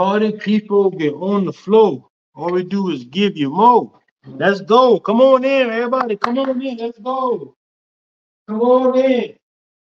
Party people get on the floor. All we do is give you more. Let's go. Come on in, everybody. Come on in. Let's go. Come on in.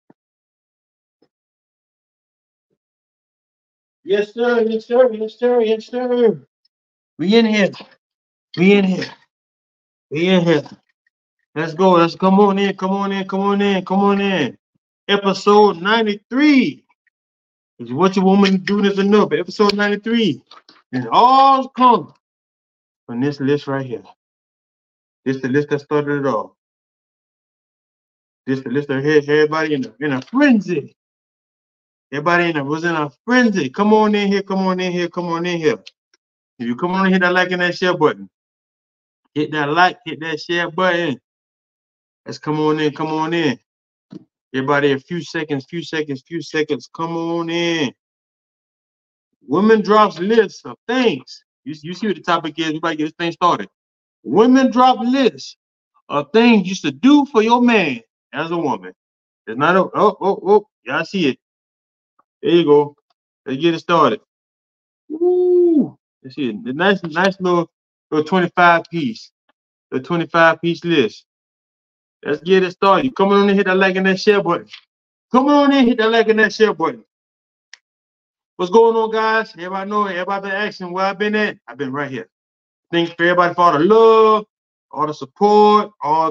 Yes, sir. Yes, sir. Yes, sir. Yes, sir. We in here. We in here. We in here. Let's go. Let's come on in. Come on in. Come on in. Come on in. Episode 93 is what your woman do this enough. Episode 93 is all come from this list right here. This the list that started it all. This the list that had everybody in a frenzy. Everybody was in a frenzy. Come on in here. Come on in here. Come on in here. If you come on and hit that like and that share button, hit that like, hit that share button. Let's come on in. Come on in. Everybody, a few seconds. Come on in. Women drops lists of things. You see what the topic is. Everybody get this thing started. Women drop lists of things you should do for your man as a woman. It's not a, y'all see it. There you go. Let's get it started. Woo! Let's see it. The nice little 25 piece. The 25 piece list. Let's get it started. Come on and hit that like and that share button. Come on in, hit that like and that share button. What's going on, guys? Everybody know it. Everybody been asking where I've been at. I've been right here. Thanks for everybody for all the love, all the support, all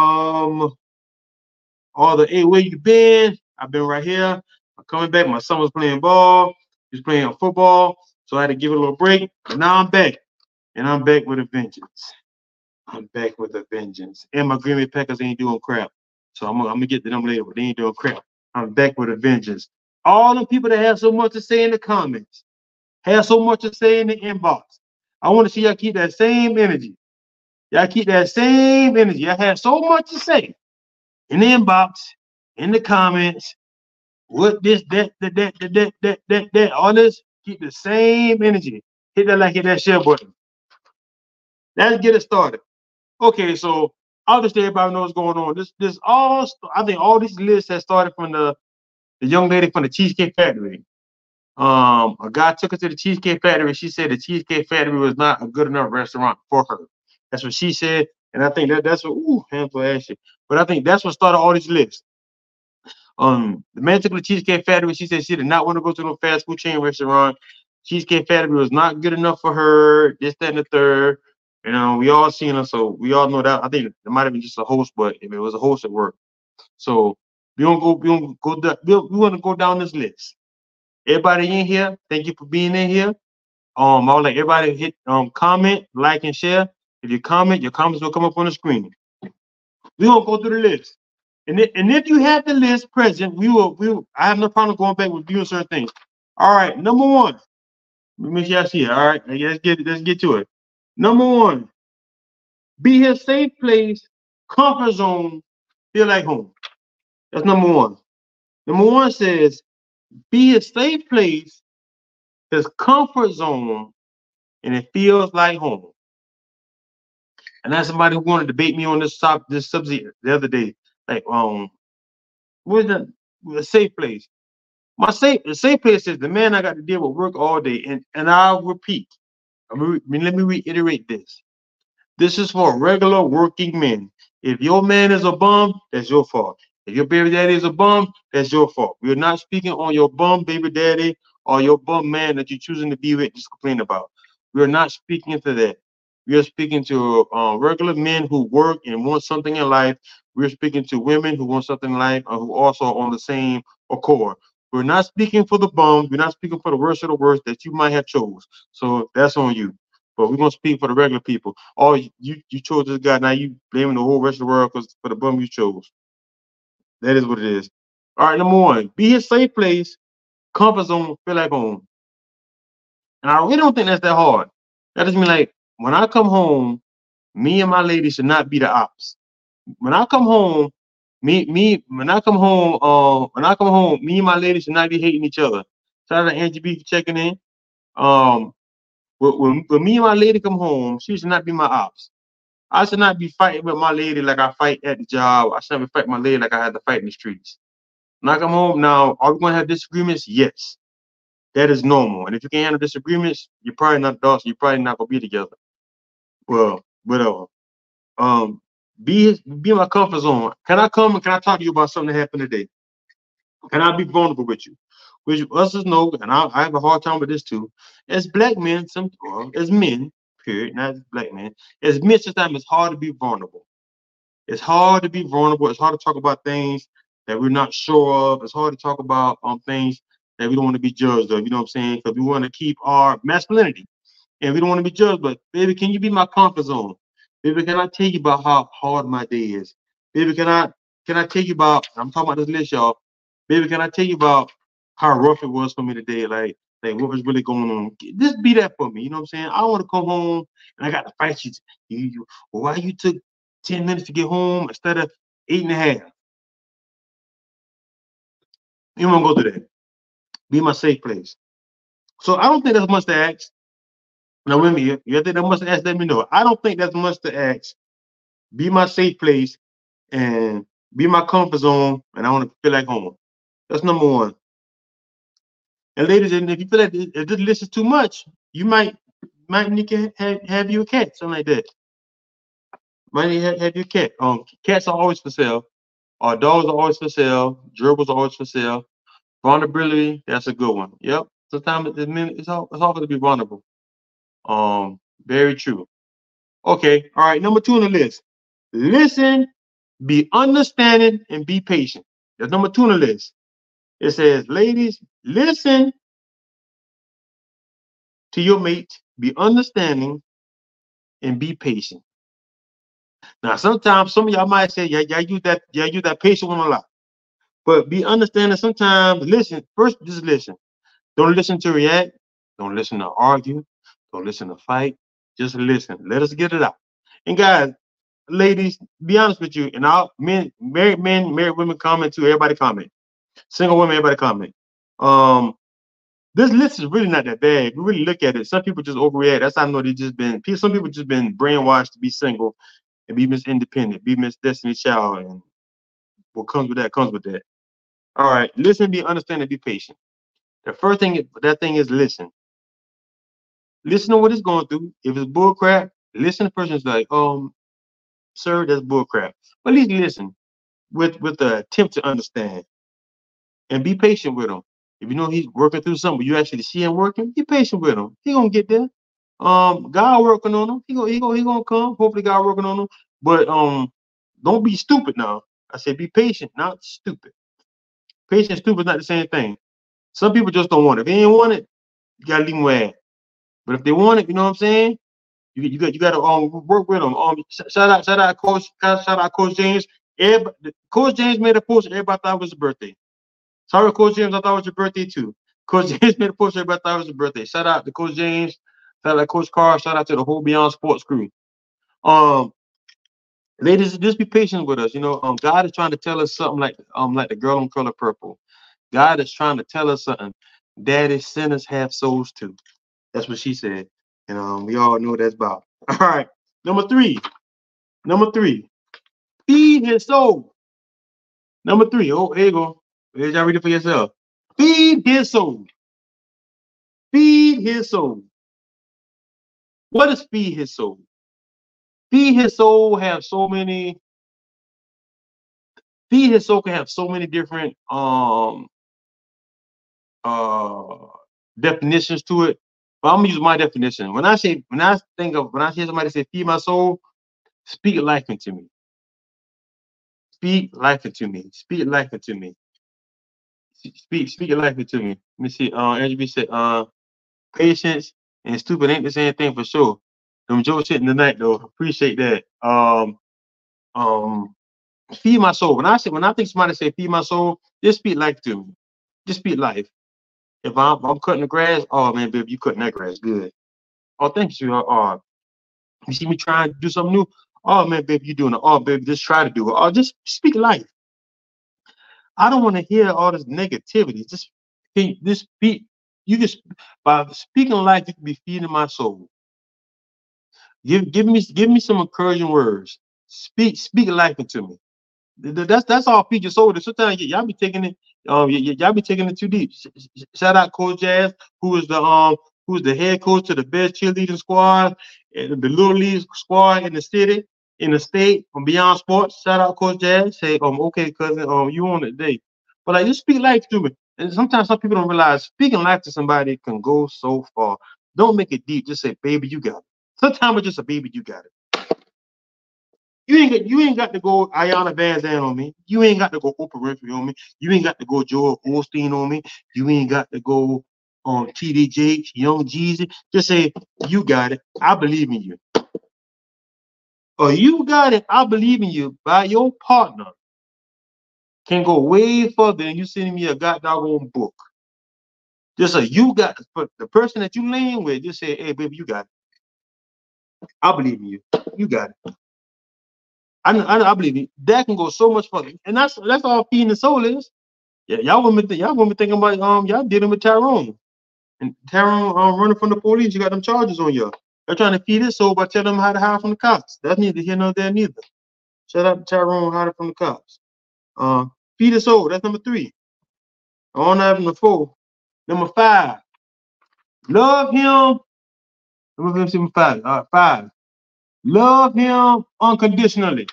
the hey, where you been? I've been right here. I'm coming back. My son was playing ball. He was playing football, so I had to give it a little break. And now I'm back, and I'm back with a vengeance. I'm back with a vengeance. And my Green Bay Packers ain't doing crap, so I'm gonna get to them later. But they ain't doing crap. I'm back with a vengeance. All the people that have so much to say in the comments, have so much to say in the inbox. I want to see y'all keep that same energy. Y'all keep that same energy. I have so much to say in the inbox, in the comments. What this, that, all this. Keep the same energy. Hit that like, hit that share button. Let's get it started. Okay, so obviously everybody knows what's going on. This all, I think all these lists have started from the young lady from the Cheesecake Factory. A guy took her to the Cheesecake Factory. She said the Cheesecake Factory was not a good enough restaurant for her. That's what she said. And I think that's what, handful of ass shit. But I think that's what started all these lists. The man took her to the Cheesecake Factory. She said she did not want to go to no fast food chain restaurant. Cheesecake Factory was not good enough for her. This, that, and the third. You know, we all seen her, so we all know that. I think it might have been just a host, but if it was a host, it worked. So we want to go down this list. Everybody in here, thank you for being in here. I would like everybody to hit comment, like, and share. If you comment, your comments will come up on the screen. We're gonna go through the list. And if you have the list present, I have no problem going back with viewing certain things. All right, number one. Let me make sure I see it. All right, let's get to it. Number one, be a safe place, comfort zone, feel like home. That's number one. Number one says, be a safe place, his comfort zone, and it feels like home. And that's somebody who wanted to debate me on this subject the other day. Like, where's a safe place? The safe place is the man I got to deal with work all day. And I'll repeat. Let me reiterate this. This is for regular working men. If your man is a bum, that's your fault. If your baby daddy is a bum, that's your fault. We're not speaking on your bum baby daddy or your bum man that you're choosing to be with, just complain about. We're not speaking to that. We are speaking to regular men who work and want something in life. We're speaking to women who want something in life and who also are on the same accord. We're not speaking for the bum. We're not speaking for the worst of the worst that you might have chose. So that's on you. But we're gonna speak for the regular people. Oh, you chose this guy. Now you blaming the whole rest of the world because for the bum you chose. That is what it is. All right, number one, be a safe place, comfort zone, feel like home. And I really don't think that's that hard. That just mean like when I come home, me and my lady should not be the ops. When I come home, when I come home, me and my lady should not be hating each other. Shout out to Angie B for checking in. When me and my lady come home, she should not be my ops. I should not be fighting with my lady like I fight at the job. I should not be fighting my lady like I had to fight in the streets. When I come home now, are we going to have disagreements? Yes. That is normal. And if you can't handle disagreements, you're probably not adults. You're probably not gonna be together. Well, whatever. Um, be in my comfort zone. Can I come and can I talk to you about something that happened today? Can I be vulnerable with you? Which us know, and I have a hard time with this too. As black men, as men, period, not as black men, as men, sometimes it's hard to be vulnerable. It's hard to be vulnerable. It's hard to talk about things that we're not sure of. It's hard to talk about things that we don't want to be judged of. You know what I'm saying? Because we want to keep our masculinity and we don't want to be judged. But baby, can you be my comfort zone? Baby, can I tell you about how hard my day is? Baby, can I tell you about? I'm talking about this list, y'all. Baby, can I tell you about how rough it was for me today? Like what was really going on? Just be that for me. You know what I'm saying? I don't want to come home and I got to fight you. Well, why you took 10 minutes to get home instead of 8.5? You want to go through that. Be my safe place. So I don't think that's much to ask. Now, with me, you think that much to ask? Let me know. I don't think that's much to ask. Be my safe place and be my comfort zone, and I want to feel like home. That's number one. And ladies, and if you feel like if this list is too much, you might need to have you a cat, something like that. Might need to have your cat. Cats are always for sale. Dogs are always for sale. Gerbils are always for sale. Vulnerability, that's a good one. Yep. Sometimes it's often to be vulnerable. Very true. Okay. All right. Number 2 on the list. Listen, be understanding, and be patient. That's number 2 on the list. It says, ladies, listen to your mate, be understanding, and be patient. Now, sometimes some of y'all might say, yeah, use that patient one a lot. But be understanding sometimes, listen, first just listen. Don't listen to react. Don't listen to argue. Don't listen to fight. Just listen. Let us get it out. And guys, ladies, be honest with you. And all married women comment too. Everybody comment. Single women, everybody comment. This list is really not that bad. If you really look at it, some people just overreact. That's how I know some people just been brainwashed to be single and be Miss Independent, be Miss Destiny Child, and what comes with that comes with that. All right, listen, be understanding, be patient. The first thing is listen. Listen to what it's going through. If it's bull crap, listen. The person's like, sir, that's bull crap. But at least listen with the attempt to understand and be patient with him. If you know he's working through something, but you actually see him working, be patient with him. He gonna get there. God working on him. He gonna come. Hopefully, God working on him. But don't be stupid now. I said be patient, not stupid. Patient and stupid is not the same thing. Some people just don't want it. If they ain't want it, you gotta leave them where. But if they want it, you know what I'm saying? You got to work with them. Shout out Coach James. Coach James made a post. Everybody thought it was his birthday. Sorry, Coach James. I thought it was your birthday too. Coach James made a post. Everybody thought it was his birthday. Shout out to Coach James. Shout out to Coach Carr. Shout out to the whole Beyond Sports crew. Ladies, just be patient with us. You know, God is trying to tell us something like the girl in Color Purple. God is trying to tell us something. Daddy, sinners have souls too. That's what she said. And we all know what that's about. All right. Number three. Feed his soul. Number 3. Oh, here you go. Y'all read it for yourself. Feed his soul. Feed his soul. What is feed his soul? Feed his soul have so many. Feed his soul can have so many different definitions to it. But I'm gonna use my definition. When I hear somebody say feed my soul, speak life into me. Speak life into me. Speak life into me. Speak life into me. Let me see. Andrew B said, patience and stupid ain't the same thing for sure. Them jokes hitting tonight though. Appreciate that. Feed my soul. When I think somebody say feed my soul, just speak life to me. Just speak life. If I'm cutting the grass, oh man, baby, you cutting that grass good. Oh, thank you, sweetheart. Oh, you see me trying to do something new? Oh man, baby, you doing it. Oh, baby, just try to do it. Oh, just speak life. I don't want to hear all this negativity. Just speak. You just by speaking life, you can be feeding my soul. Give me some encouraging words. Speak life into me. That's all feed your soul. Sometimes y'all be taking it Y'all be taking it too deep. Shout out Coach Jazz, who's the head coach to the best cheerleading squad, the little league squad in the city, in the state, from Beyond Sports. Shout out Coach Jazz. Say, okay, cousin, you on it today. But like, just speak life to me. And sometimes some people don't realize speaking life to somebody can go so far. Don't make it deep. Just say, baby, you got it. Sometimes it's just a baby, you got it. You ain't got to go Ayana Van Zandt on me. You ain't got to go Oprah Winfrey on me. You ain't got to go Joel Osteen on me. You ain't got to go on TD Jakes, Young Jeezy. Just say, you got it. I believe in you. Or you got it. I believe in you. By your partner can go way further than you sending me a goddamn book. Just say, you got it. The person that you lean with, just say, hey, baby, you got it. I believe in you. You got it. I believe it. That can go so much further, and that's all feeding the soul is. Yeah, y'all women thinking about y'all dealing with Tyrone, and Tyrone running from the police. You got them charges on you. They're trying to feed his soul by telling him how to hide from the cops. That's neither here nor there neither. Shout out to Tyrone hiding from the cops. Feed his soul. That's number 3. On having the 4. Number 5. Love him. Number 5. 5. Love him unconditionally.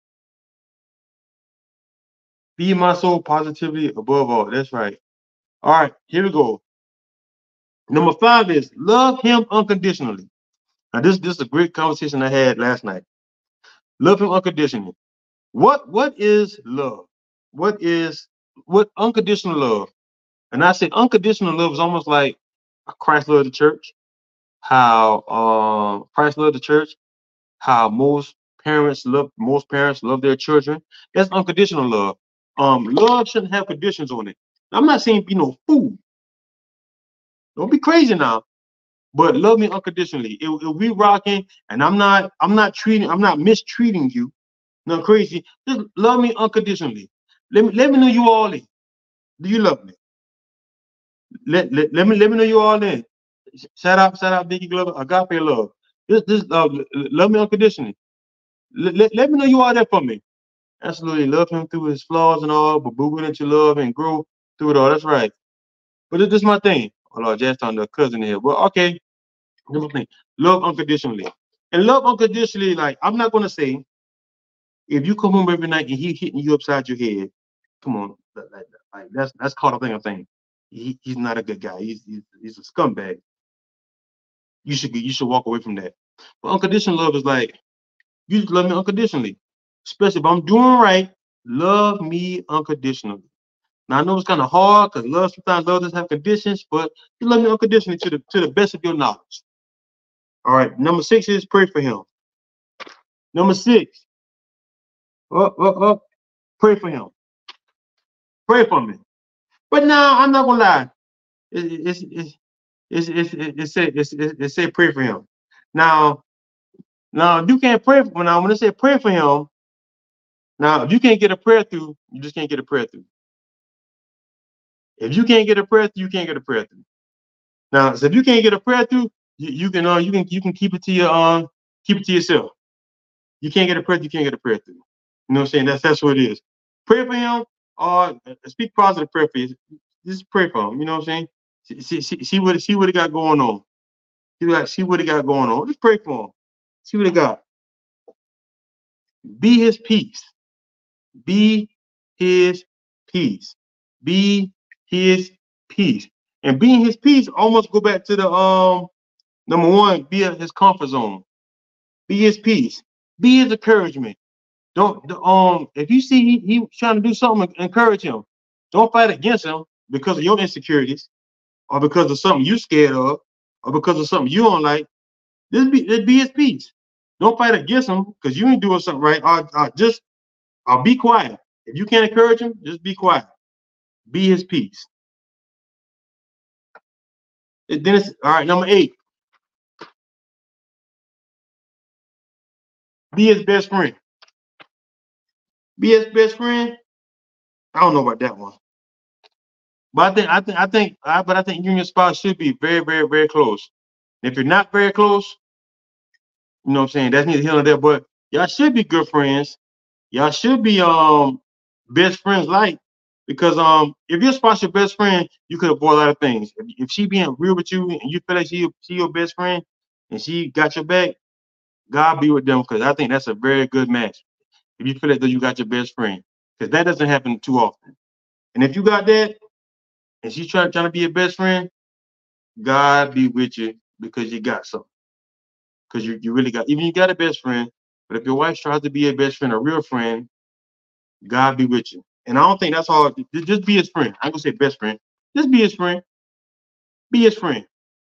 Feed my soul positively above all. That's right. All right, here we go. Number 5 is love him unconditionally. Now, this is a great conversation I had last night. Love him unconditionally. What is love? What unconditional love? And I say unconditional love is almost like Christ loved the church. How Christ loved the church. How most parents love their children. That's unconditional love. Love shouldn't have conditions on it. I'm not saying be no fool. Don't be crazy now. But love me unconditionally. If we rocking and I'm not mistreating you, not crazy. Just love me unconditionally. Let me know you all in. Do you love me? Let me know you all in. Shout out Vicky Glover, agape love. This love me unconditionally. Let me know you all there for me. Absolutely love him through his flaws and all, but move into love and grow through it all. That's right. But this is my thing. Oh Lord, just on the cousin here. But okay. Thing. Love unconditionally. And love unconditionally, like I'm not gonna say if you come home every night and he hitting you upside your head, come on, like that's caught up in a thing. He's not a good guy. He's a scumbag. You should walk away from that. But unconditional love is like you just love me unconditionally, especially if I'm doing right. Love me unconditionally. Now I know it's kind of hard because sometimes love doesn't have conditions, but you love me unconditionally to the best of your knowledge. All right, number 6 is pray for him. Number 6, pray for him. Pray for me. But now I'm not gonna lie. It say pray for him. Now you can't pray for now. When it say pray for him, now if you can't get a prayer through, you just can't get a prayer through. If you can't get a prayer through, you can't get a prayer through. Now, so if you can't get a prayer through, you can keep it to yourself. You can't get a prayer, you can't get a prayer through. You know what I'm saying? That's what it is. Pray for him or speak positive prayer for you. Just pray for him. You know what I'm saying? See what he got going on. See what he got going on. Just pray for him. See what he got. Be his peace. Be his peace. Be his peace. And being his peace almost go back to the number 1, be his comfort zone. Be his peace. Be his encouragement. Don't if you see he trying to do something, encourage him. Don't fight against him because of your insecurities or because of something you scared of or because of something you don't like. Just be his peace. Don't fight against him because you ain't doing something right. Or be quiet. If you can't encourage him, just be quiet. Be his peace. Then it's all right. Number 8. Be his best friend. Be his best friend. I don't know about that one. But I think you and your spouse should be very, very, very close. If you're not very close, you know what I'm saying, that's neither here nor there. But y'all should be good friends. Y'all should be best friends like. Because if you're spouse your best friend, you could avoid a lot of things. If she being real with you and you feel like she your best friend and she got your back, God be with them, because I think that's a very good match. If you feel like that you got your best friend, because that doesn't happen too often. And if you got that and she's trying to be your best friend, God be with you because you got something. Because you really got, even you got a best friend, but if your wife tries to be a best friend, a real friend, God be with you. And I don't think that's all. Just be his friend. I'm gonna say best friend. Just be his friend. Be his friend.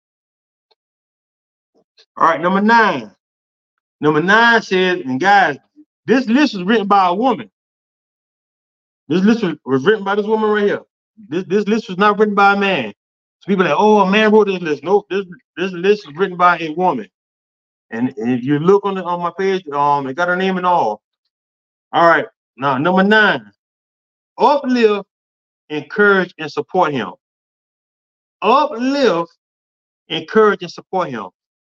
All right, number 9. Number 9 says, and guys, this list was written by a woman. This list was written by this woman right here. This list was not written by a man. So people are like, oh, a man wrote this list. No, this list is written by a woman. And if you look on my page, it got her name and all. All right. Now, number 9, uplift, encourage, and support him. Uplift, encourage, and support him.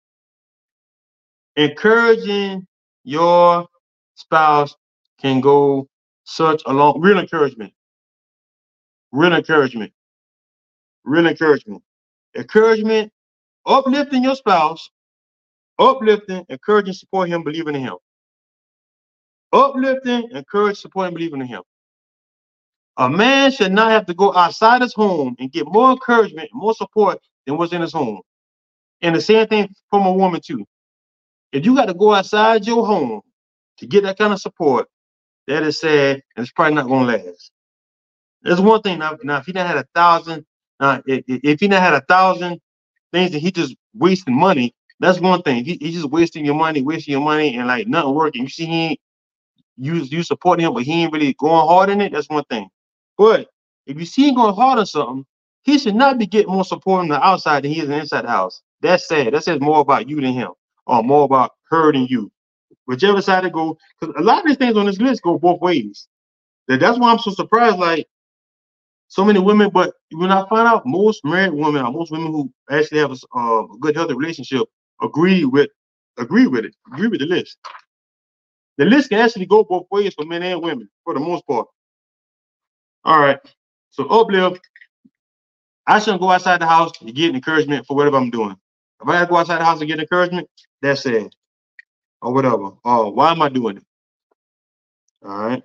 Encouraging your spouse can go such a long, real encouragement, real encouragement, real encouragement, encouragement, uplifting your spouse, uplifting, encouraging, support him, believing in him. Uplifting, encourage, support, and believing in him. A man should not have to go outside his home and get more encouragement, more support than what's in his home. And the same thing from a woman too. If you got to go outside your home to get that kind of support, that is sad, and it's probably not going to last. There's one thing now. If he not had 1,000, if he not had 1,000 things that he just wasting money, that's one thing. He just wasting your money, and like nothing working. You see, he ain't you supporting him, but he ain't really going hard in it. That's one thing. But if you see him going hard on something, he should not be getting more support on the outside than he is inside the house. That's sad. That says more about you than him, or more about her than you. Whichever side it go, because a lot of these things on this list go both ways. That's why I'm so surprised. Like so many women, but when I find out most married women or most women who actually have a good healthy relationship agree with the list. The list can actually go both ways for men and women for the most part. All right. So uplift. I shouldn't go outside the house to get encouragement for whatever I'm doing. If I go outside the house to get encouragement, that's sad. Or whatever. Oh, why am I doing it? All right.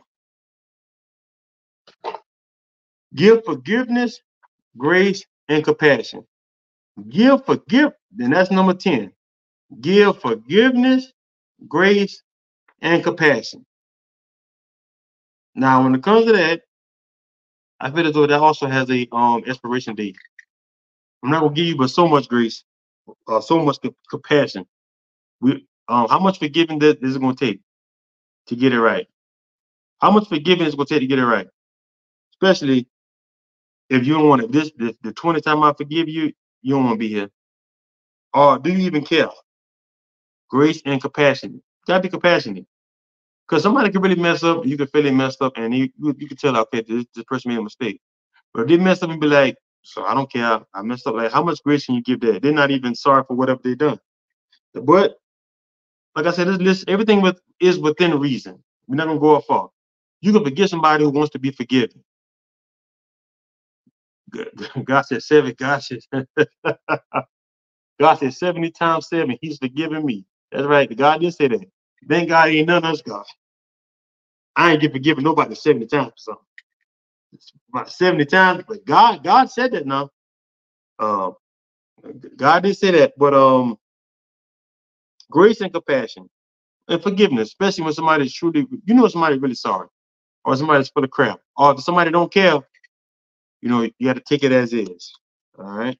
Give forgiveness, grace, and compassion. Then that's number 10. Give forgiveness, grace, and compassion. Now, when it comes to that, I feel as though that also has a expiration date. I'm not gonna give you but so much grace, so much compassion. How much forgiving is it gonna take to get it right? How much forgiving is it gonna take to get it right? Especially if you don't want it. The 20 time I forgive you, you don't want to be here. Or do you even care? Grace and compassion. You gotta be compassionate. Because somebody can really mess up, you can feel it messed up, and you can tell, okay, this person made a mistake. But if they mess up and be like, so I don't care, I messed up. Like, how much grace can you give that? They're not even sorry for whatever they done. But like I said, this list, everything is within reason. We're not gonna go up far. You can forgive somebody who wants to be forgiven. God said 7. God said 70 times 7. He's forgiven me. That's right. God did say that. Thank God ain't none of us, God. I ain't get forgiven nobody 70 times or something. It's about 70 times, but God said that now. God did say that, but grace and compassion and forgiveness, especially when somebody's truly, somebody's really sorry, or somebody's full of crap, or if somebody don't care, you got to take it as is. All right.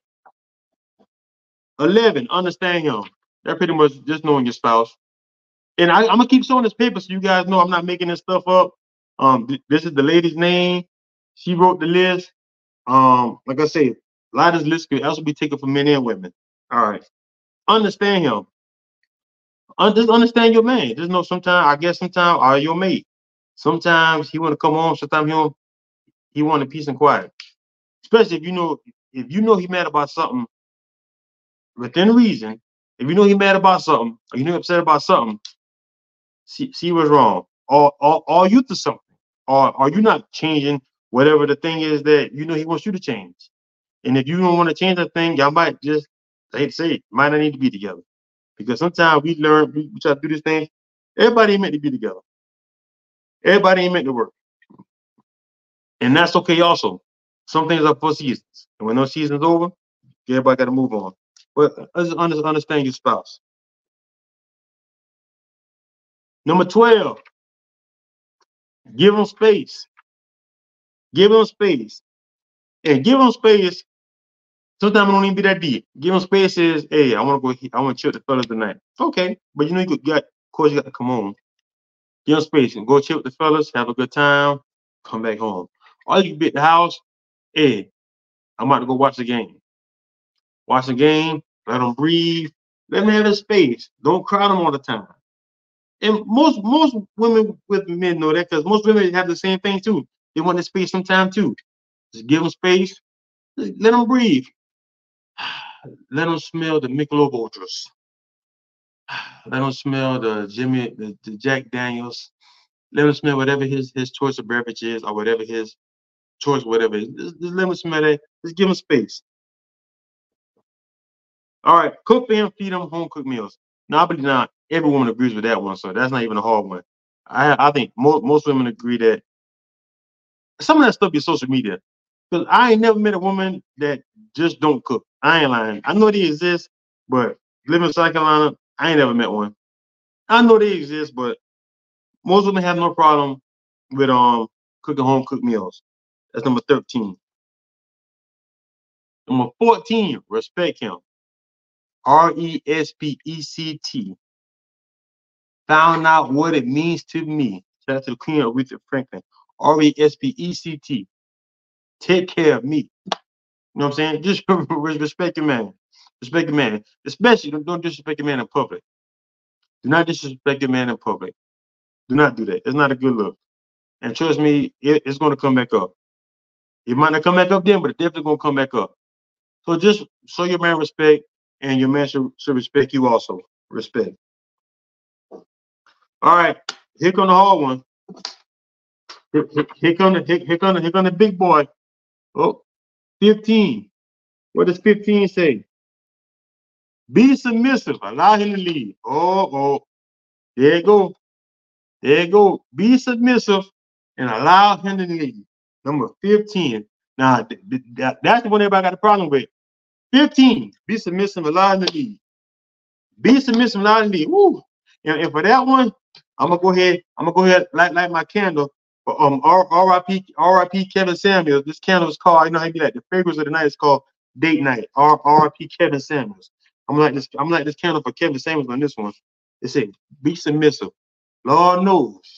11, understand him. That pretty much just knowing your spouse. And I'm gonna keep showing this paper so you guys know I'm not making this stuff up. This is the lady's name. She wrote the list. Like I said, a lot of this list could also be taken for men and women. All right. Understand him. Just understand your man. Just know sometimes or your mate. Sometimes he want to come home. Sometimes he want a peace and quiet. Especially if you know he mad about something within reason. If you know he mad about something, or you know upset about something, see what's wrong. Or you to something. Or are you not changing whatever the thing is that you know he wants you to change. And if you don't want to change that thing, y'all might just, I hate to say it, might not need to be together. Because sometimes we try to do this thing. Everybody ain't meant to be together. Everybody ain't meant to work. And that's okay also. Some things are for seasons. And when those seasons over, everybody got to move on. But understand your spouse. Number 12, give them space. Give them space. And give them space. Sometimes it don't even be that deep. Give them space is, hey, I want to chill with the fellas tonight. Okay. But you know, of course, you got to come home. Give them space and go chill with the fellas, have a good time, come back home. Or you can be at the house, hey, I'm about to go watch the game. Watch the game, let them breathe, let them have their space. Don't crowd them all the time. And most women with men know that because most women have the same thing too. They want the space sometime too. Just give them space, let them breathe. Let them smell the Michelob Ultras. Let them smell the Jack Daniels. Let them smell whatever his choice of beverage is or whatever his choice, whatever. Just let them smell that. Just give them space. All right, cook them, feed them home cooked meals. Now, I believe not every woman agrees with that one, so that's not even a hard one. I think most women agree that some of that stuff is social media. Because I ain't never met a woman that just don't cook. I ain't lying. I know they exist, but living in South Carolina, I ain't never met one. I know they exist, but most women have no problem with cooking home cooked meals. That's number 13. Number 14, respect him. RESPECT. Found out what it means to me. Shout out to the Queen of Aretha Franklin. RESPECT. Take care of me. You know what I'm saying? Just respect your man. Respect your man. Especially don't disrespect your man in public. Do not disrespect your man in public. Do not do that. It's not a good look. And trust me, it's going to come back up. It might not come back up then, but it's definitely going to come back up. So just show your man respect, and your man should respect you also. Respect. All right, here come the hard one. Here come the big boy. Oh, 15. What does 15 say? Be submissive. Allow him to lead. Oh, there you go. There you go. Be submissive and allow him to lead. Number 15. Now, that's the one everybody got a problem with. 15. Be submissive, allow him to lead. Be submissive, allow him to lead. Woo. And for that one, I'm gonna go ahead, light my candle for R.I.P. Kevin Samuels. This candle is called, you know how you be like the fragrance of the night is called Date Night. R.I.P. Kevin Samuels. I'm like this candle for Kevin Samuels on this one. It said, be submissive. Lord knows.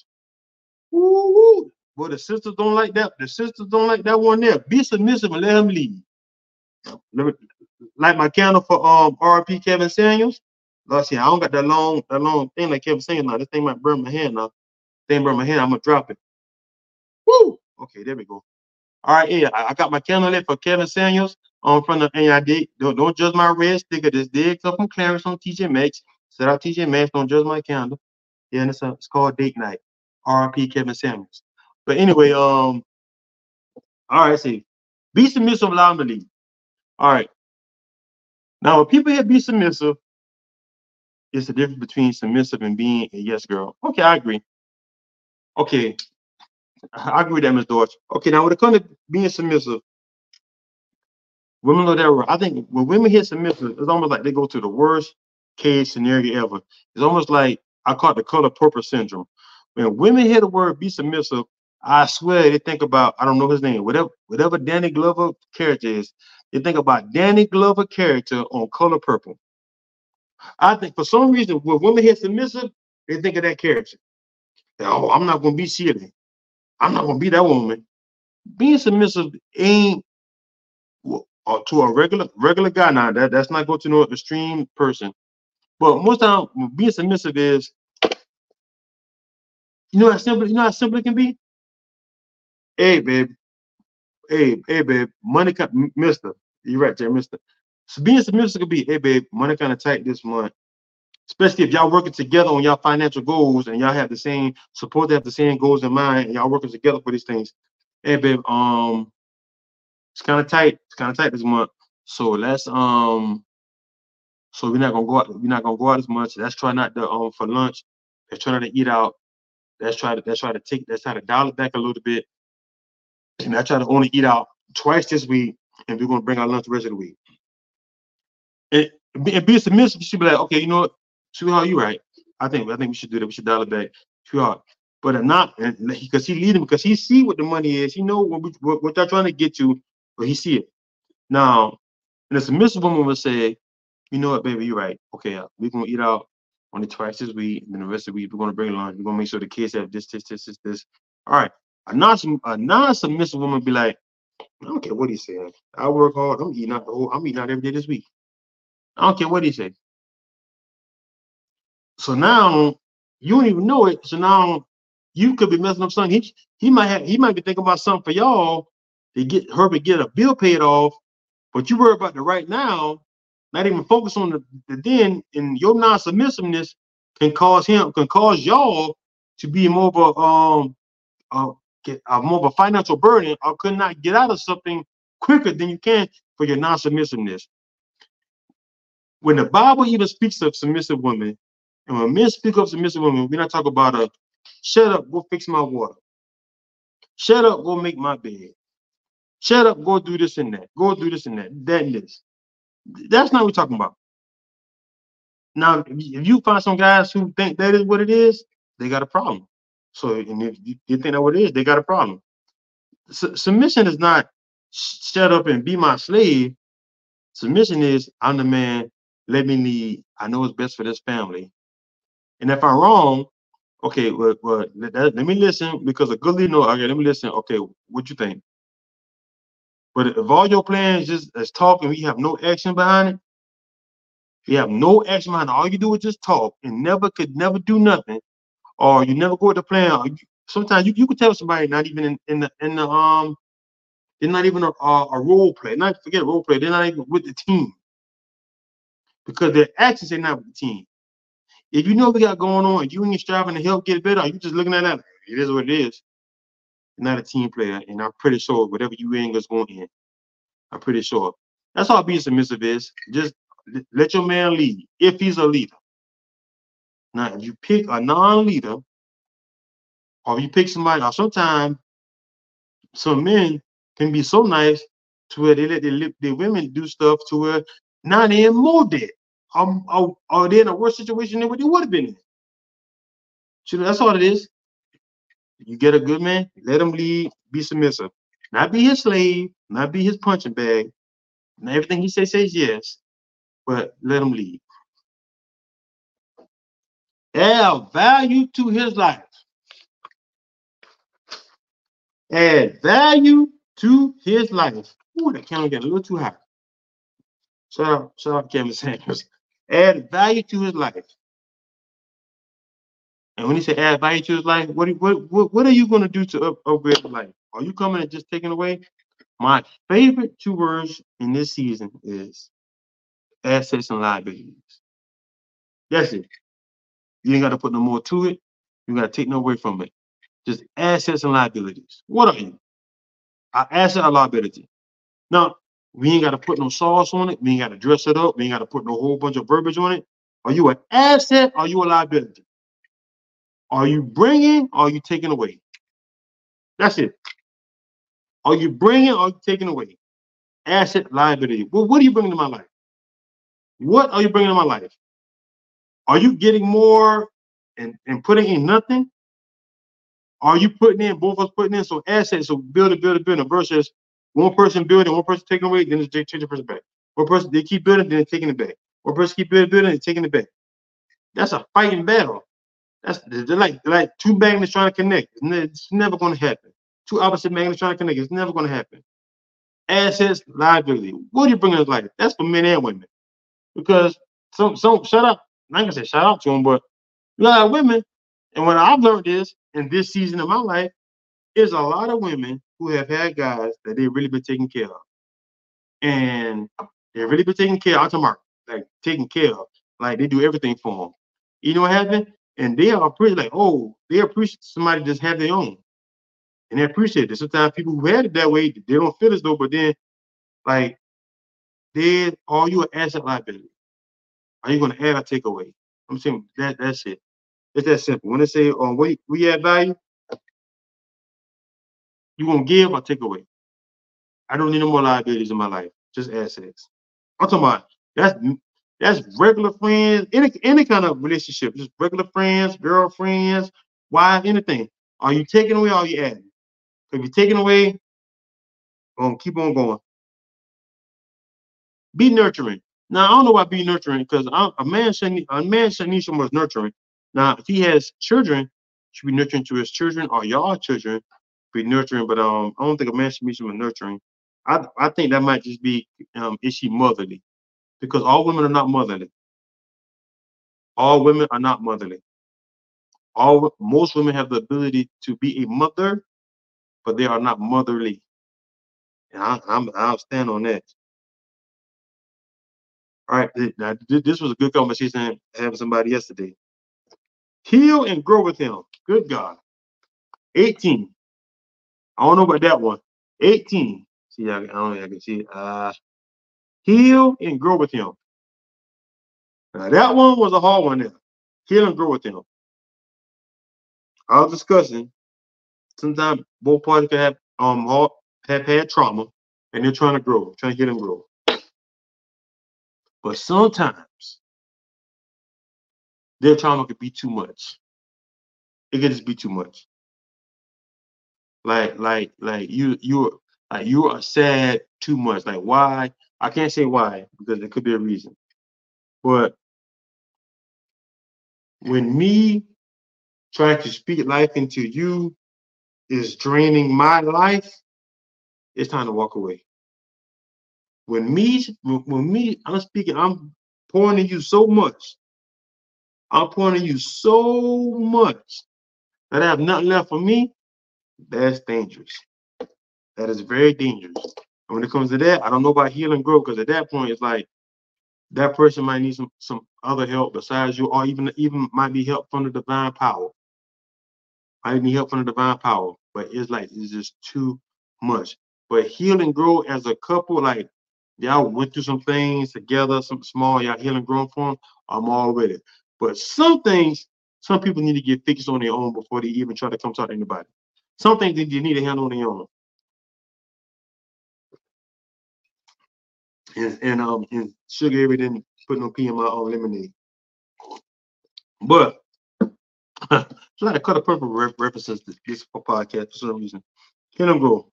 Woo. Well, the sisters don't like that. The sisters don't like that one there. Be submissive and let him lead. Let me light my candle for R.I.P. Kevin Samuels. Let's see, I don't got that long thing like Kevin Samuels now. This thing might burn my hand now. Thing burn my hand, I'm gonna drop it. Woo! Okay, there we go. All right, yeah, I got my candle lit for Kevin Samuels. From the and I did. Don't judge my red sticker. This did come from Clarence on TJ Maxx. Shout out TJ Maxx. Don't judge my candle. Yeah, and it's called Date Night. R.I.P. Kevin Samuels. But anyway, all right, see, be submissive, allow him to lead. All right. Now, when people here be submissive, it's the difference between submissive and being a yes girl. Okay, I agree. Okay, I agree with that, Ms. Dorch. Okay, now when it comes to being submissive, women know that. I think when women hear submissive, it's almost like they go to the worst case scenario ever. It's almost like I call it the color purple syndrome. When women hear the word be submissive, I swear they think about, I don't know his name, whatever Danny Glover character is, they think about Danny Glover character on Color Purple. I think for some reason, when women hear submissive, they think of that character. Oh, I'm not going to be Shirley. I'm not going to be that woman. Being submissive ain't to a regular guy. Now, that's not going to no extreme person. But most time, being submissive is, you know how simple it can be? Hey, babe. Hey, babe. Money, mister. You're right there, mister. So being submissive could be, hey, babe, money kind of tight this month. Especially if y'all working together on y'all financial goals and y'all have the same, support to have the same goals in mind, and y'all working together for these things. Hey, babe, it's kind of tight. It's kind of tight this month. So let's so we're not gonna go out. We're not gonna go out as much. Let's try not to for lunch. Let's try not to eat out. Let's try to dial it back a little bit. And I try to only eat out twice this week, and we're gonna bring our lunch the rest of the week. And, be submissive. You should be like, okay, you know what, sweetheart, you right. I think we should do that. We should dial it back, sweetheart. But not, because he leading, because he see what the money is. He know what they're trying to get to, but he see it now. And a submissive woman will say, you know what, baby, you're right. Okay, we're gonna eat out only twice this week, and then the rest of the week we're gonna bring lunch. We're gonna make sure the kids have this. All right. A non-submissive woman be like, I don't care what he said. I work hard. I'm eating out every day this week. I don't care what he said. So now you don't even know it. So now you could be messing up something. He might be thinking about something for y'all to get a bill paid off, but you worry about the right now, not even focus on the then, and your non-submissiveness can cause y'all to be more of more of a financial burden, or could not get out of something quicker than you can for your non-submissiveness. When the Bible even speaks of submissive women, and when men speak of submissive women, we're not talking about a shut up, go fix my water. Shut up, go make my bed. Shut up, go do this and that. Go do this and that. That and this. That's not what we're talking about. Now, if you find some guys who think that is what it is, they got a problem. So, and if you think that what it is, they got a problem. Submission is not shut up and be my slave. Submission is I'm the man, let me lead. I know it's best for this family. And if I'm wrong, okay, well let me listen, because a good leader knows, okay, let me listen. Okay, what you think? But if all your plans just as talk and we have no action behind it, you have no action behind it, all you do is just talk and never do nothing, or you never go with the plan. Sometimes you could tell somebody not even in the they're not even a role play. Not forget role play. They're not even with the team, because their actions are not with the team. If you know what we got going on and you ain't striving to help get better, you just looking at that. It is what it is. You're not a team player, and I'm pretty sure whatever you in is going in. I'm pretty sure. That's all being submissive is. Just let your man lead if he's a leader. Now, if you pick a non-leader, or if you pick somebody, or sometimes some men can be so nice to where they let their women do stuff to where now they're in more debt, or they're in a worse situation than what they would have been in. So that's all it is. You get a good man, let him lead, be submissive. Not be his slave, not be his punching bag. Not everything he says yes, but let him lead. Add value to his life. Add value to his life. Ooh, that camera got a little too high. Shout out Kevin Sanders. Add value to his life. And when he say add value to his life, what are you going to do to upgrade his life? Are you coming and just taking away? My favorite two words in this season is assets and liabilities. That's it. You ain't got to put no more to it. You got to take no away from it. Just assets and liabilities. What are you? An asset or liability. Now, we ain't got to put no sauce on it. We ain't got to dress it up. We ain't got to put no whole bunch of verbiage on it. Are you an asset or are you a liability? Are you bringing or are you taking away? That's it. Are you bringing or are you taking away? Asset, liability. Well, what are you bringing to my life? What are you bringing to my life? Are you getting more and putting in nothing? Are you putting in, both of us putting in, so assets, so building versus one person building, one person taking away, then they change the person back. One person, they keep building, then they're taking it back. One person keep building, and taking it back. That's a fighting battle. They're like two magnets trying to connect. It's never going to happen. Two opposite magnets trying to connect. It's never going to happen. Assets, liability. What do you bring in life? That's for men and women. Because some shout out, I'm not gonna say shout out to them, but a lot of women, and what I've learned is in this season of my life, is a lot of women who have had guys that they've really been taking care of. And they've really been taking care of. I'm talking about like taking care of. Like they do everything for them. You know what happened? And they are pretty like, oh, they appreciate somebody just have their own. And they appreciate it. Sometimes people who had it that way, they don't feel as though, but then like are you an asset liability? Are you gonna add or take away? I'm saying that's it. It's that simple. When they say we add value, you gonna give or take away. I don't need no more liabilities in my life, just assets. I'm talking about that's regular friends, any kind of relationship, just regular friends, girlfriends, wives, anything. Are you taking away or are you adding? If you're taking away, keep on going. Be nurturing. Now I don't know why be nurturing because a man shouldn't need so much nurturing. Now if he has children, should be nurturing to his children or y'all children, be nurturing. But I don't think a man should be so much nurturing. I think that might just be is she motherly? Because all women are not motherly. All women are not motherly. Most women have the ability to be a mother, but they are not motherly. And I'll stand on that. All right, now this was a good conversation having somebody yesterday. Heal and grow with him. Good God. 18. I don't know about that one. 18. See, I don't know if I can see it. Heal and grow with him. Now that one was a hard one there. Heal and grow with him. I was discussing. Sometimes both parties can have had trauma and they're trying to grow, trying to get them grow. But sometimes their trauma could be too much. It could just be too much. Like you are sad too much. Like why? I can't say why because there could be a reason. But when me trying to speak life into you is draining my life, it's time to walk away. When I'm speaking, I'm pouring in you so much. I'm pouring in you so much that I have nothing left for me. That's dangerous. That is very dangerous. And when it comes to that, I don't know about heal and grow because at that point it's like that person might need some other help besides you, or even might be help from the divine power. I need help from the divine power, but it's just too much. But heal and grow as a couple, like y'all went through some things together, some small, y'all heal and grow from. I'm all with it. But some things, some people need to get fixed on their own before they even try to come talk to anybody. Some things that you need to handle on their own. And sugar everything, put no pee in my own lemonade. But it's like a cut of purple references this podcast for some reason. Heal and grow.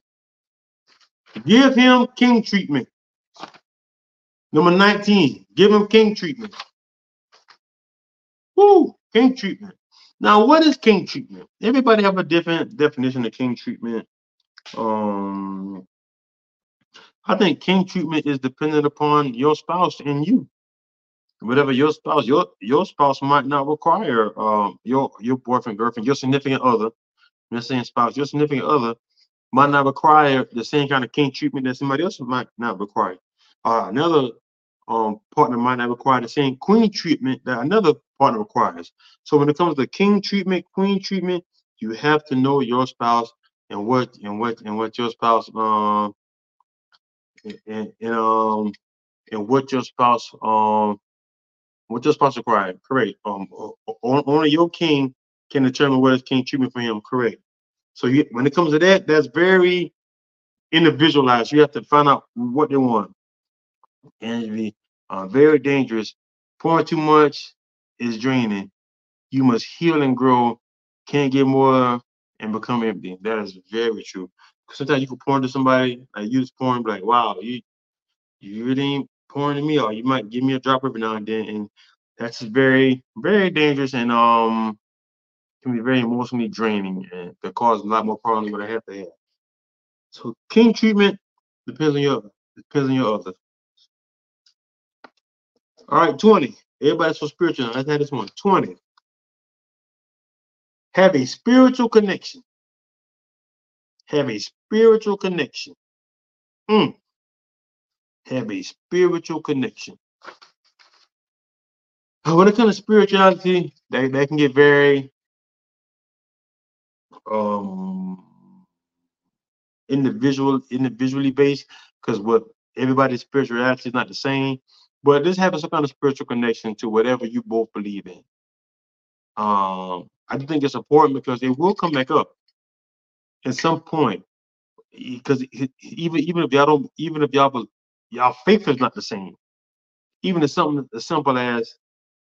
Give him king treatment. Number 19, give him king treatment. Woo, king treatment. Now, what is king treatment? Everybody have a different definition of king treatment. I think king treatment is dependent upon your spouse and you. Whatever your spouse might not require your boyfriend, girlfriend, your significant other. I'm not saying spouse, your significant other might not require the same kind of king treatment that somebody else might not require. Another partner might not require the same queen treatment that another partner requires. So when it comes to king treatment, queen treatment, you have to know your spouse and what your spouse and what your spouse requires. Correct. Only your king can determine what is king treatment for him. Correct. So when it comes to that, that's very individualized. You have to find out what they want, and it'd be very dangerous. Pouring too much is draining. You must heal and grow. Can't get more and become empty. That is very true. Sometimes you can pour into somebody, like you just pouring, like, wow, you really ain't pouring to me, or you might give me a drop every now and then, and that's very, very dangerous and can be very emotionally draining and can cause a lot more problems than what I have to have. So king treatment depends on your other. All right, 20. Everybody's so spiritual. Let's have this one. 20. Have a spiritual connection. Have a spiritual connection. Have a spiritual connection. When it comes to spirituality, they can get very individually based, because what everybody's spirituality is not the same. But this having some kind of spiritual connection to whatever you both believe in. I do think it's important because it will come back up at some point. Because even if y'all don't, even if y'all faith is not the same. Even if something as simple as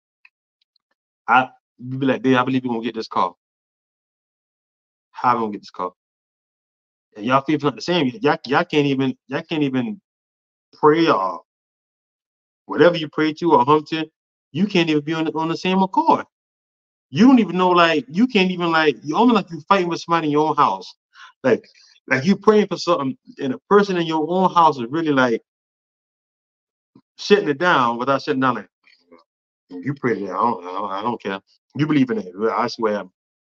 I you be like, "Babe, I believe you're gonna get this car. How am I gonna get this car?" And y'all faith is not the same. Y'all can't even pray or whatever you pray to or hum to. You can't even be on the same accord. You don't even know, like, you can't even, like, you almost like you fighting with somebody in your own house. Like like you praying for something and a person in your own house is really like shutting it down without shutting down, like, you pray to that. I don't care. You believe in it. Well, I swear.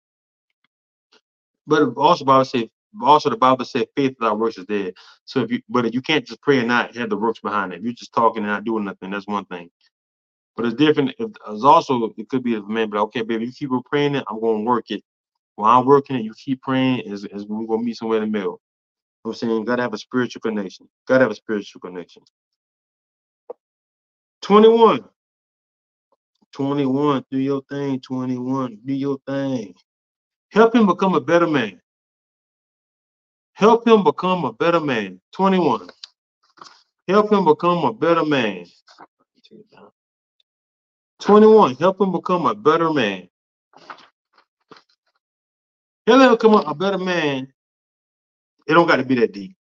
But also the Bible said faith without works is dead. So but you can't just pray and not have the works behind it. If you're just talking and not doing nothing, that's one thing. But it's different. It's also, it could be a man, but okay, baby, you keep on praying it, I'm gonna work it. While I'm working it, you keep praying, is we're gonna meet somewhere in the middle. You know what I'm saying? You gotta have a spiritual connection. Gotta have a spiritual connection. 21. 21, do your thing. 21, do your thing. Help him become a better man. Help him become a better man. 21. Help him become a better man. 21. Help him become a better man. Help him become a better man. It don't got to be that deep.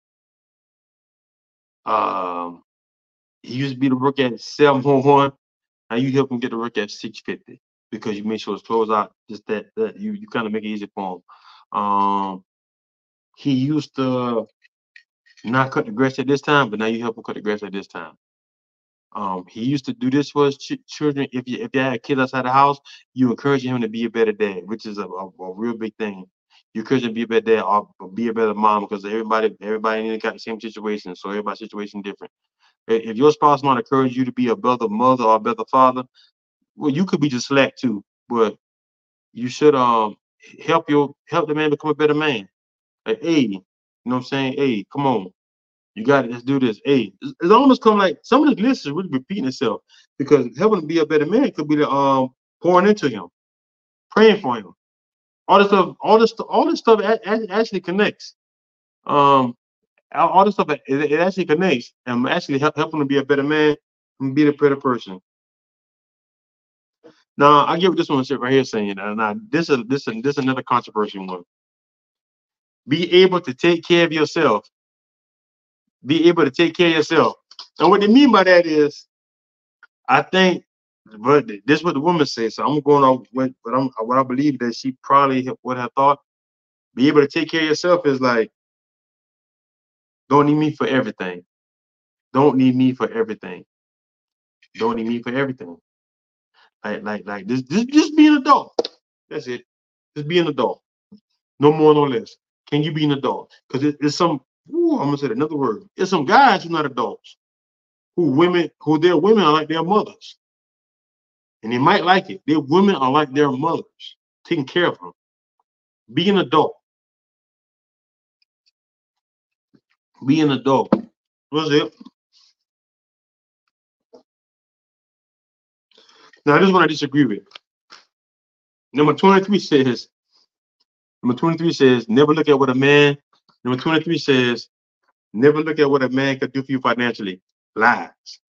He used to be to work at 711. Now you help him get to work at 650 because you make sure his clothes out. Just that you kind of make it easy for him. He used to not cut the grass at this time, but now you help him cut the grass at this time. He used to do this for his children. If you had kids outside the house, you encourage him to be a better dad, which is a real big thing. You encourage him to be a better dad or be a better mom, because everybody ain't got the same situation, so everybody's situation different. If your spouse not encourage you to be a better mother or a better father, well, you could be just slack too. But you should help the man become a better man. Like, hey, you know what I'm saying? Hey, come on. You got it. Let's do this. Hey, it's almost come like some of this list is really repeating itself, because helping him be a better man could be the pouring into him, praying for him. All this stuff actually connects. All this stuff, it actually connects and actually helping him be a better man and be a better person. Now I get what this one right here saying. Now this is another controversial one. Be able to take care of yourself. Be able to take care of yourself. And what they mean by that is, I think, but this is what the woman says. So I'm going on what I believe that she probably would have thought. Be able to take care of yourself is like, don't need me for everything. Don't need me for everything. Don't need me for everything. Like this just be an adult. That's it. Just be an adult. No more, no less. Can you be an adult? Because it's some. Ooh, I'm gonna say another word. It's some guys who are not adults. Who their women are like their mothers. And they might like it. Their women are like their mothers, taking care of them. Be an adult. Be an adult. What's it? Now, this is what I disagree with. Number 23 says, never look at what a man, number 23 says, never look at what a man could do for you financially. Lies.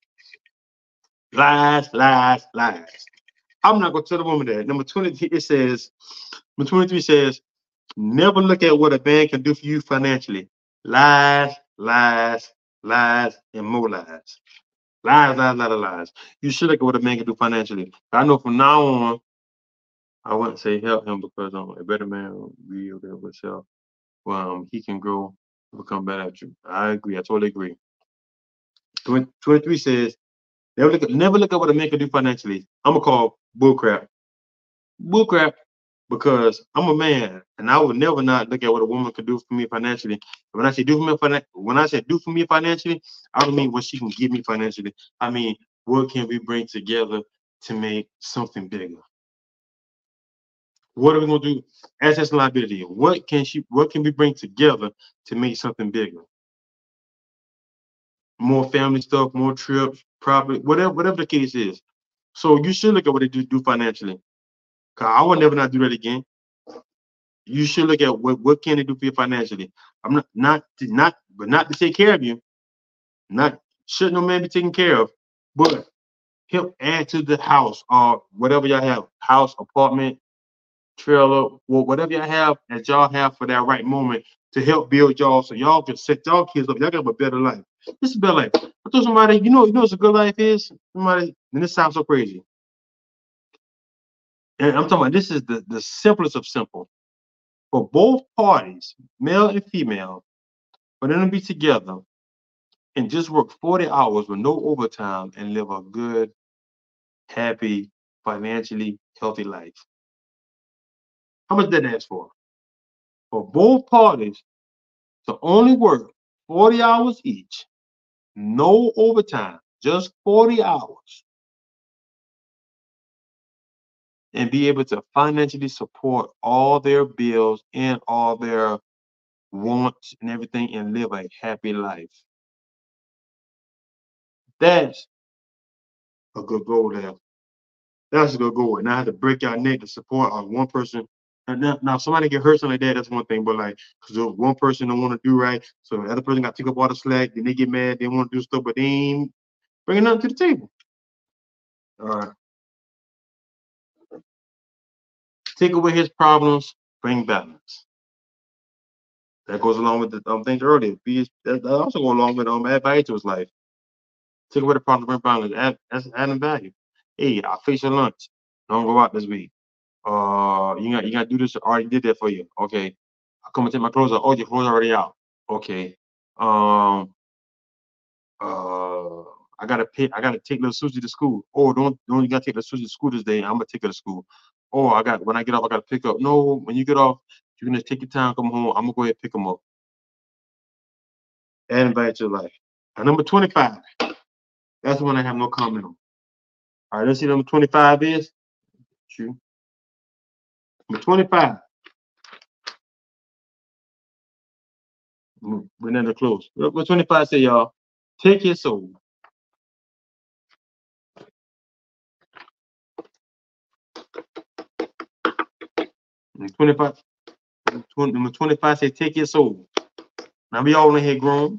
Lies, lies, lies. I'm not going to tell the woman that. Number 23 says, never look at what a man can do for you financially. Lies, lies, lies, and more lies. Lies, lies, lies, lies. You should look at what a man can do financially. I know from now on, I wouldn't say help him, because a better man will be able to help himself. Well, he can grow, become better at you. I agree. I totally agree. 23 says, never look at what a man can do financially. I'm going to call bullcrap. Bullcrap. Because I'm a man, and I would never not look at what a woman could do for me financially. When I say do for me financially, I don't mean what she can give me financially. I mean, what can we bring together to make something bigger? What are we gonna do? Assets and liability. What can we bring together to make something bigger? More family stuff, more trips, property, whatever the case is. So you should look at what they do financially. Cause I would never not do that again. You should look at what can they do for you financially. I'm not to take care of you. Not should no man be taken care of, but help add to the house or whatever y'all have, house, apartment, trailer, whatever y'all have that y'all have for that right moment to help build y'all so y'all can set y'all kids up. Y'all got a better life. This is a better life. I told somebody, you know what a good life is? Somebody, and this sounds so crazy. And I'm talking about this is the simplest of simple. For both parties, male and female, for them to be together and just work 40 hours with no overtime and live a good, happy, financially healthy life. How much did that ask for? For both parties to only work 40 hours each, no overtime, just 40 hours, and be able to financially support all their bills and all their wants and everything and live a happy life. That's a good goal there. That's a good goal. And I had to break your neck to support one person. And now somebody get hurt, something like that, that's one thing. But like, because one person don't want to do right, so the other person got to take up all the slack, then they get mad, they want to do stuff, but they ain't bringing nothing to the table. All right. Take away his problems, bring balance. That goes along with the things earlier. That also go along with add value to his life. Take away the problem, bring balance. That's adding value. Hey, I fix your lunch. Don't go out this week. You got to do this. I already did that for you. Okay. I come and take my clothes out. Oh, your clothes are already out. Okay. I gotta take little Susie to school. Oh, don't you gotta take little Susie to school this day. I'm gonna take her to school. Oh, when I get off, I gotta pick up. No, when you get off, you can just take your time, come home. I'm gonna go ahead and pick them up. Add value to your life. Number 25. That's the one I have no comment on. All right, let's see. Number 25 is. Shoot. Number 25. We're in the close. Number 25 say, y'all, take his soul. Number 25 say, take your soul. Now we all in here grown.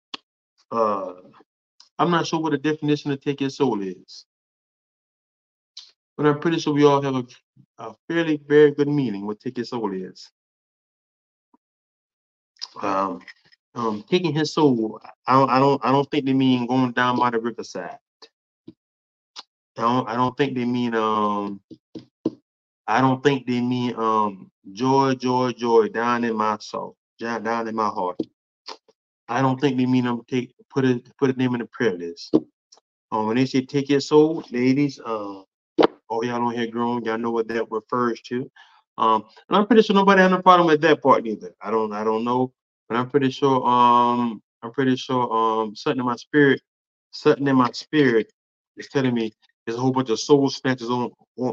I'm not sure what the definition of take your soul is, but I'm pretty sure we all have a fairly very good meaning what take your soul is. Taking his soul, I don't think they mean going down by the riverside. I don't think they mean joy, joy, joy down in my soul, down in my heart. I don't think they mean put a name in the prayer list. When they say take your soul, ladies, y'all don't hear grown, y'all know what that refers to. And I'm pretty sure nobody had no problem with that part either. I don't know, but I'm pretty sure something in my spirit is telling me there's a whole bunch of soul snatchers on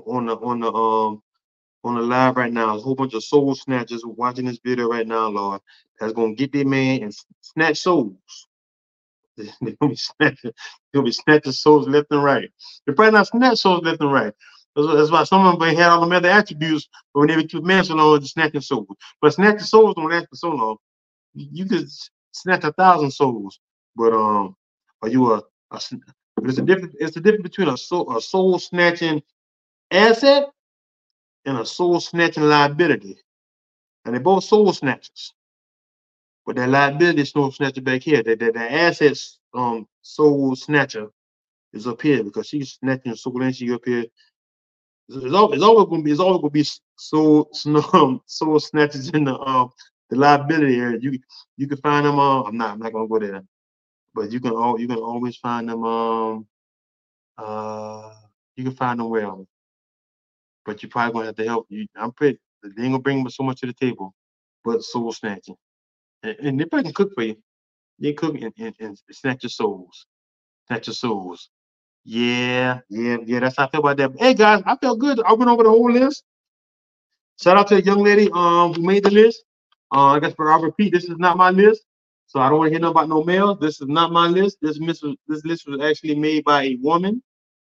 the live right now. There's a whole bunch of soul snatchers watching this video right now, Lord, that's gonna get their man and snatch souls. They're gonna be snatching souls left and right. They're probably not snatch souls left and right. That's why some of them had all the other attributes, but when they keep men so long, snatching souls. But snatching souls don't last for so long. You could snatch 1,000 souls, but are you but it's a difference. It's the difference between a soul snatching asset and a soul snatching liability, and they're both soul snatchers. But that liability soul snatcher back here, that assets soul snatcher is up here because she's snatching soul and she up here. It's always gonna be soul snatchers in the liability area. You can find them. I'm not gonna go there, but you can always find them. You can find them well, but you probably gonna have to help. I'm pretty. They ain't gonna bring so much to the table, but soul snatching, and they probably can cook for you. They cook and snatch your souls. Snatch your souls. Yeah. That's how I feel about that. Hey guys, I felt good. I went over the whole list. Shout out to the young lady who made the list. I guess for I'll repeat, this is not my list. So I don't want to hear nothing about no males. This is not my list. This list was actually made by a woman.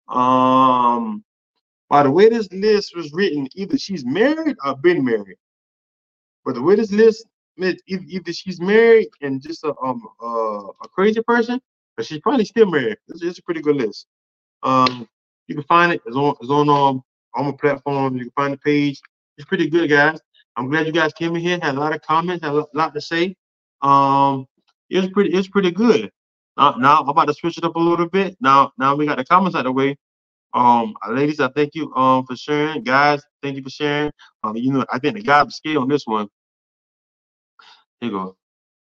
By the way this list was written, either she's married or been married. But the way this list, either she's married and just a crazy person, or she's probably still married. It's a pretty good list. Um, you can find it. It's on my platform. You can find the page. It's pretty good, guys. I'm glad you guys came in here. Had a lot of comments. Had a lot to say. Um, it's pretty good. Now I'm about to switch it up a little bit. Now we got the comments out of the way. Ladies, I thank you for sharing. Guys, thank you for sharing. I think the guy scale on this one. Here you go.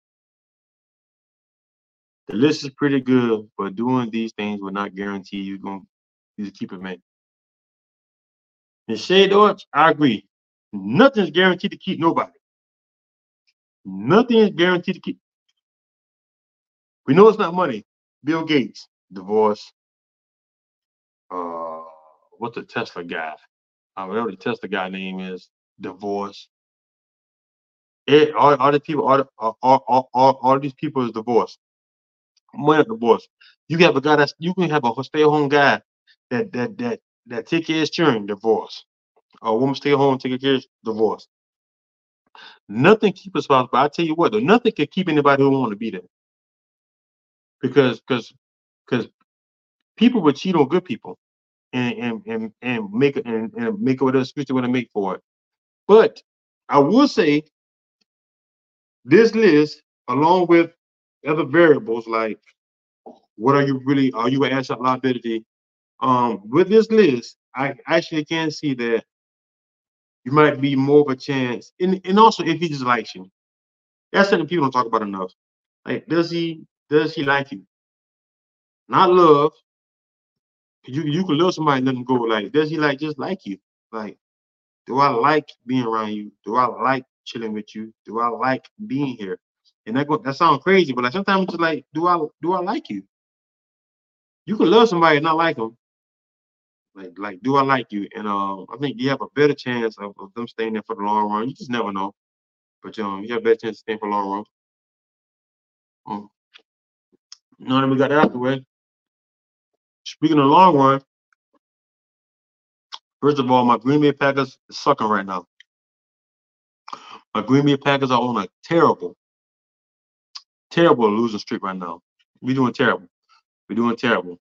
The list is pretty good, but doing these things will not guarantee you're gonna keep it, man. And Shade Arch, I agree. Nothing's guaranteed to keep nobody. Nothing is guaranteed to keep. We know it's not money. Bill Gates, divorce. Uh, what's the Tesla guy? Whatever the Tesla guy name is, divorce. All the people, all these people is divorced. Money divorce. You have a guy you can have a stay-at-home guy that take care of his children, divorce. A woman stay home, take care of divorce. Nothing keep a spouse, but I tell you what, though, nothing can keep anybody who want to be there. Because people would cheat on good people and make it and make it what excuse they want to make for it. But I will say this list, along with other variables like what are you an asset liability? With this list, I actually can see that you might be more of a chance, and also if he just likes you. That's something people don't talk about enough. Like, does he like you? Not love. You can love somebody and let them go. Like, does he just like you? Like, do I like being around you? Do I like chilling with you? Do I like being here? And that sounds crazy, but like sometimes it's just like, do I like you? You can love somebody and not like them. Like, do I like you? And I think you have a better chance of them staying there for the long run. You just never know. But you have a better chance of staying for the long run. Now that we got that out the way. Speaking of the long run, first of all, my Green Bay Packers is sucking right now. My Green Bay Packers are on a terrible losing streak right now. We're doing terrible. We're doing terrible.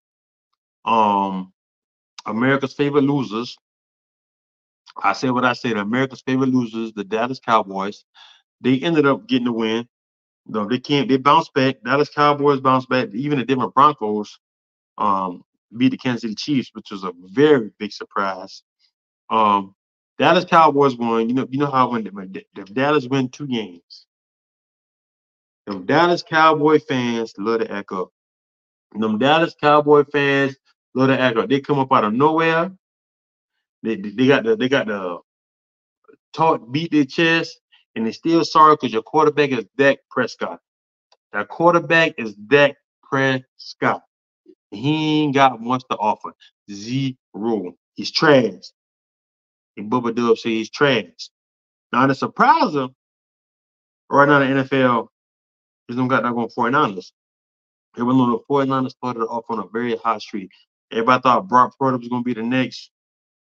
America's favorite losers. I say what I said. America's favorite losers, the Dallas Cowboys. They ended up getting the win. No, they can't. They bounced back. Dallas Cowboys bounced back. Even the Denver Broncos beat the Kansas City Chiefs, which was a very big surprise. Um, Dallas Cowboys won. You know how when the Dallas win 2 games, them Dallas Cowboy fans love to act up. Them Dallas Cowboy fans love to act up. They come up out of nowhere. They got the talk beat their chest, and they still sorry because your quarterback is Dak Prescott. That quarterback is Dak Prescott. He ain't got much to offer. Zero. He's trash. And Bubba Dub say he's trash. Now the surpriser right now in the NFL is them got that going 49ers. Everyone know the 49ers started off on a very hot streak. Everybody thought Brock Purdy was going to be the next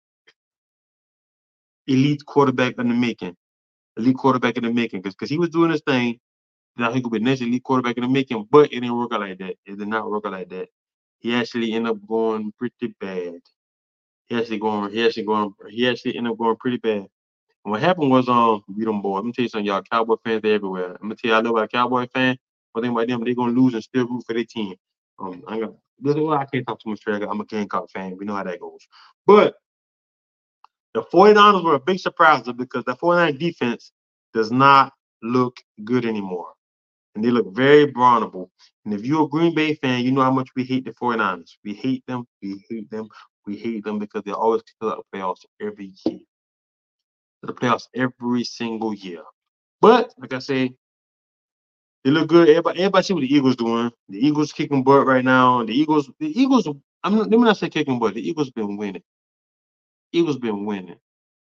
elite quarterback in the making. Elite quarterback in the making. Because he was doing his thing. Now he could be the next elite quarterback in the making, but it didn't work out like that. It did not work out like that. He actually ended up going pretty bad. He actually ended up going pretty bad. And what happened was we them boys. Let me tell you something, y'all Cowboy fans, they everywhere. I'm gonna tell you I know about a Cowboy fan. One thing about them, they gonna lose and still root for their team. I can't talk too much trash. I'm a Gamecock fan. We know how that goes. But the 49ers were a big surprise because the 49 defense does not look good anymore. And they look very vulnerable. And if you're a Green Bay fan, you know how much we hate the 49ers. We hate them. We hate them. We hate them because they always kill out the playoffs every year. The playoffs every single year. But like I say, they look good. Everybody see what the Eagles doing. The Eagles kicking butt right now. The Eagles. Let me not say kicking butt. The Eagles been winning.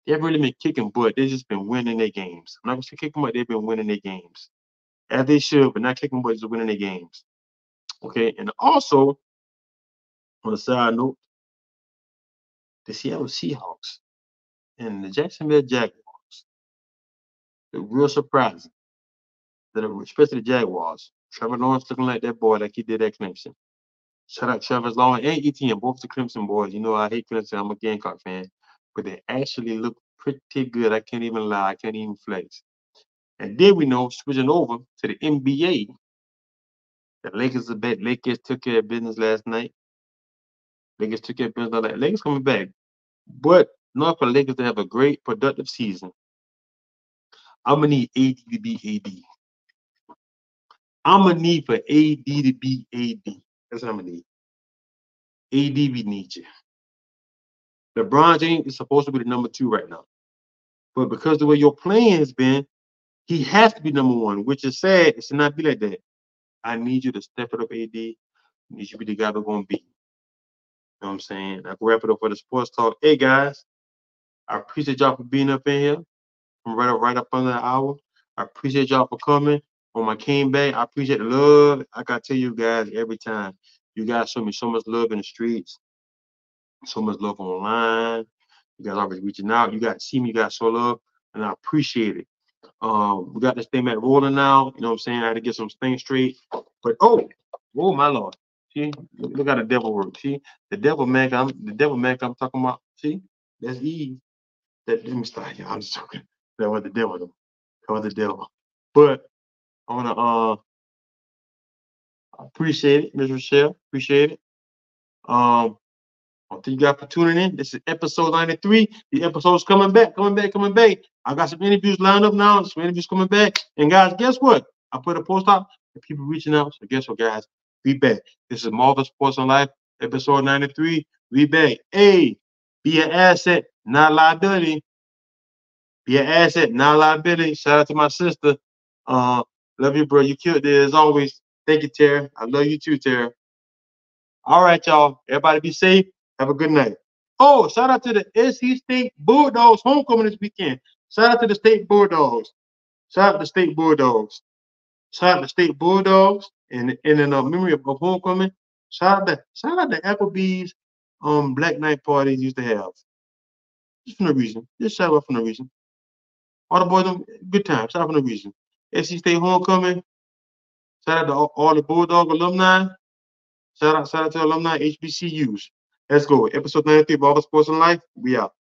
They haven't really been kicking butt. They've just been winning their games. I'm not gonna say kicking butt. They've been winning their games as they should, but not kicking butt, just winning their games. Okay, and also on a side note, the Seattle Seahawks and the Jacksonville Jaguars. They're real surprising. Especially the Jaguars. Trevor Lawrence looking like that boy, like he did at Clemson. Shout out Trevor Lawrence and ETN, both the Clemson boys. You know I hate Clemson. I'm a Gamecock fan, but they actually look pretty good. I can't even lie. I can't even flex. And then we know, switching over to the NBA, the Lakers are back. Lakers took care of business last night. Lakers took care of business last night. Lakers coming back. But not for the Lakers to have a great, productive season, I'm going to need AD to be AD. I'm going to need for AD to be AD. That's what I'm going to need. AD, we need you. LeBron James is supposed to be the number 2 right now. But because the way your playing has been, he has to be number 1, which is sad. It should not be like that. I need you to step it up, AD. I need you to be the guy we're going to be. You know what I'm saying? I can wrap it up for the sports talk. Hey, guys, I appreciate y'all for being up in here. I'm right up under an hour. I appreciate y'all for coming. When I came back, I appreciate the love. I got to tell you guys every time. You guys show me so much love in the streets, so much love online. You guys always reaching out. You guys see me, you guys show love, and I appreciate it. We got this thing back rolling now. You know what I'm saying? I had to get some things straight. But oh my Lord. See, look how the devil works. See, the devil man I'm talking about. See, that's Eve. Let me start here. I'm just joking. That was the devil though. That was the devil. But I wanna appreciate it, Ms. Rochelle. Appreciate it. Thank you guys for tuning in. This is episode 93. The episode's coming back. I got some interviews lined up now. Some interviews coming back. And guys, guess what? I put a post out and people reaching out. So guess what, guys? We back. This is Marvel Sports on Life, episode 93. We back. Hey, be an asset, not a liability. Be an asset, not a liability. Shout out to my sister. Love you, bro. You killed it as always. Thank you, Tara. I love you too, Tara. All right, y'all. Everybody be safe. Have a good night. Oh, shout out to the SC State Bulldogs homecoming this weekend. Shout out to the State Bulldogs. Shout out to the State Bulldogs. Shout out to State Bulldogs. And in memory of homecoming, shout out to Applebee's Black Night parties used to have. Just for no reason. Just shout out for no reason. All the boys, good time. Shout out for no reason. SC State homecoming. Shout out to all the Bulldog alumni. Shout out to alumni HBCUs. Let's go. Episode 93 of All the Sports in Life. We out.